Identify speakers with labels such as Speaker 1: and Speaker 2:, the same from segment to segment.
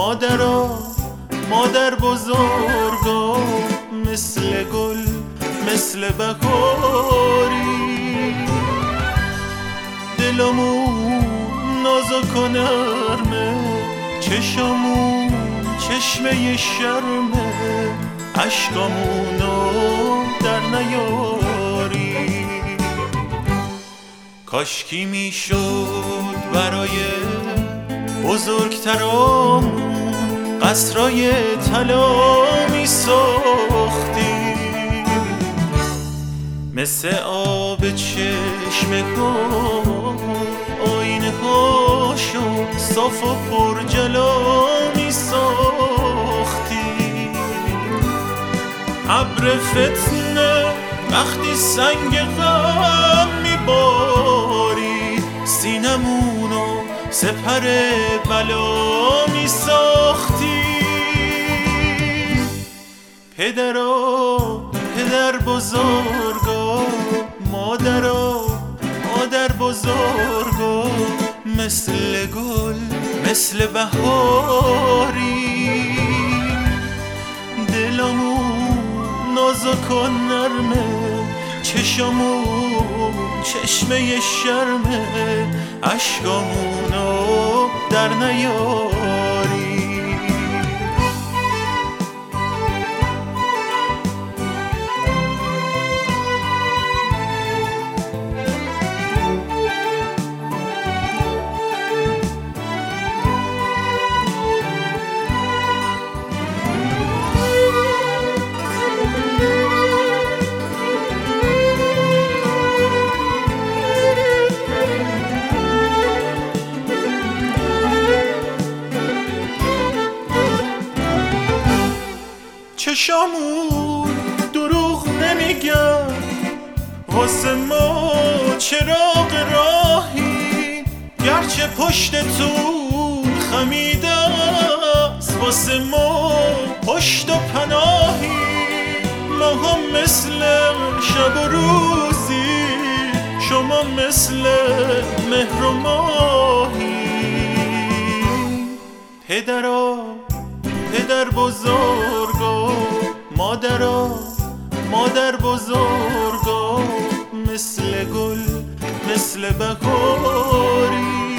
Speaker 1: مادر بزرگا، مثل گل مثل بهاری. دلمون نازک و نرمه، چشمون چشمه شرمه، عشقامونو در نیاری. کاشکی میشد برای بزرگترامون قصرای طلا میساختیم، مثل آب چشمه ها آینه هاشو صاف و پرجلا میساختیم. ابر فتنه وقتی سنگ غم میباری، سینمونو سپر بلا میساختی. پدر بزرگا، مادر بزرگا، مثل گل مثل بهاری. دلمون نازک و نرمه، چشمون چشمه شرمه، عشقامونو در نیاری. چشامون دروغ نمیگن، واسه ما چراغ راهی، گرچه پشتتون خمیده است، واسه ما پشت و پناهی. ما هم مثل شب و روزی، شما مثل مهر و ماهی. پدر بزرگا، مادر بزرگا، مثل گل مثل بهاری.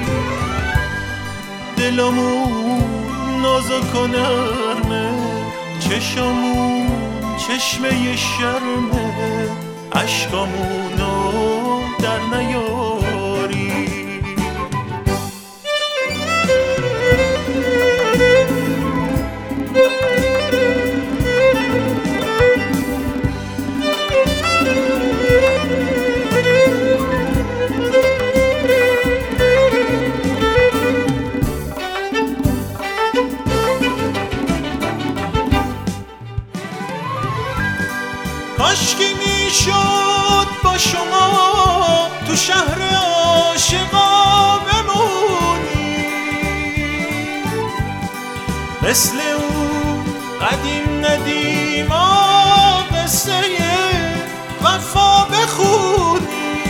Speaker 1: دلمون نازک و نرمه، چشمون چشمه شرمه، عشقامونو در نیاری. کاشکی میشد با شما تو شهر عاشقا بمونی، مثل اون قدیم ندیما قصه وفا بخونی.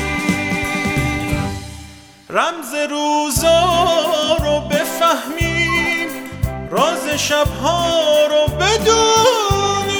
Speaker 1: رمز روزا رو بفهمیم، راز شبها رو بدونی.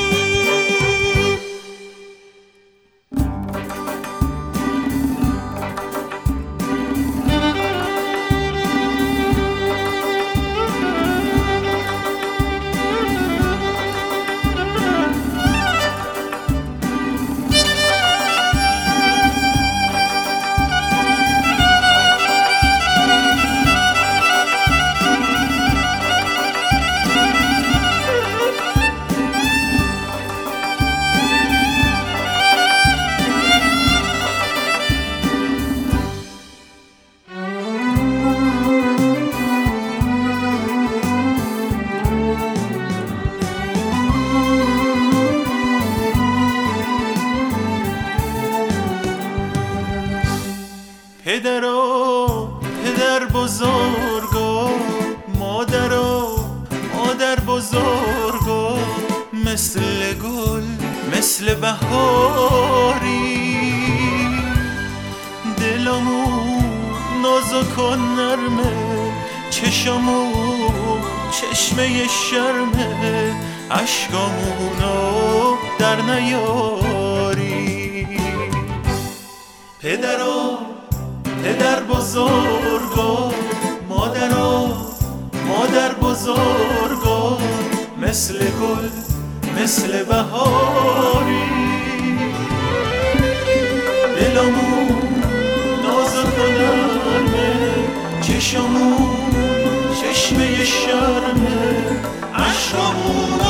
Speaker 1: پدر بزرگا، مادر بزرگا، مثل گل مثل بهاری. دلمون نازک و نرمه، چشمون چشمه شرمه عشقامونو در نیاری. پدر بزرگا، مادر بزرگا، مثل گل مثل بهاری. دلمون نازک و نرمه، چشمه شرمه عشقمون